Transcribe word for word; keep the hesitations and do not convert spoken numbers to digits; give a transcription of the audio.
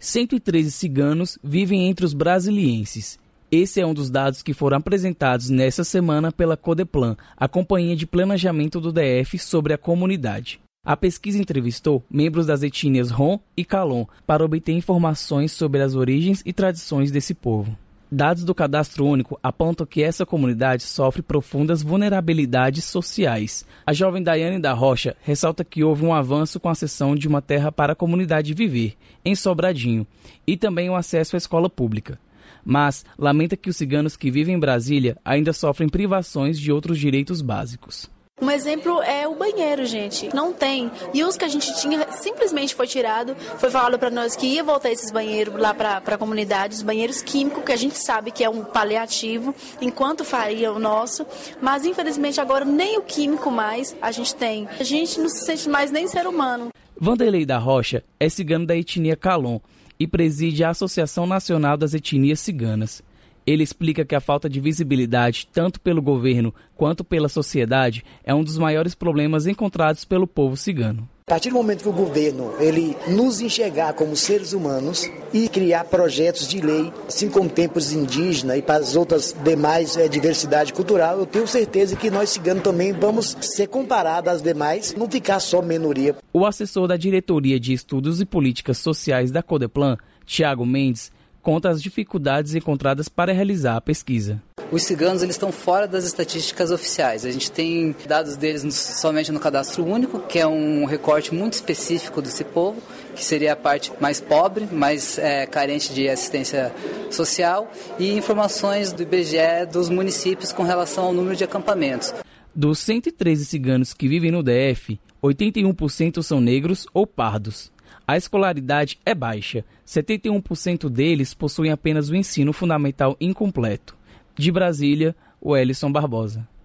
cento e treze ciganos vivem entre os brasilienses. Esse é um dos dados que foram apresentados nesta semana pela Codeplan, a Companhia de Planejamento do D F, sobre a comunidade. A pesquisa entrevistou membros das etnias Rom e Calon para obter informações sobre as origens e tradições desse povo. Dados do Cadastro Único apontam que essa comunidade sofre profundas vulnerabilidades sociais. A jovem Daiane da Rocha ressalta que houve um avanço com a cessão de uma terra para a comunidade viver, em Sobradinho, e também o acesso à escola pública. Mas lamenta que os ciganos que vivem em Brasília ainda sofrem privações de outros direitos básicos. Um exemplo é o banheiro, gente. Não tem. E os que a gente tinha simplesmente foi tirado. Foi falado para nós que ia voltar esses banheiros lá para a comunidade, os banheiros químicos, que a gente sabe que é um paliativo, enquanto faria o nosso. Mas, infelizmente, agora nem o químico mais a gente tem. A gente não se sente mais nem ser humano. Vanderlei da Rocha é cigano da etnia Calon e preside a Associação Nacional das Etnias Ciganas. Ele explica que a falta de visibilidade, tanto pelo governo quanto pela sociedade, é um dos maiores problemas encontrados pelo povo cigano. A partir do momento que o governo ele nos enxergar como seres humanos e criar projetos de lei, assim como tempos indígenas e para as outras demais é, diversidade cultural, eu tenho certeza que nós ciganos também vamos ser comparados às demais, não ficar só minoria. O assessor da Diretoria de Estudos e Políticas Sociais da Codeplan, Tiago Mendes, conta as dificuldades encontradas para realizar a pesquisa. Os ciganos eles estão fora das estatísticas oficiais. A gente tem dados deles no, somente no Cadastro Único, que é um recorte muito específico desse povo, que seria a parte mais pobre, mais é, carente de assistência social, e informações do I B G E dos municípios com relação ao número de acampamentos. Dos cento e treze ciganos que vivem no D F, oitenta e um por cento são negros ou pardos. A escolaridade é baixa. setenta e um por cento deles possuem apenas o ensino fundamental incompleto. De Brasília, o Elison Barbosa.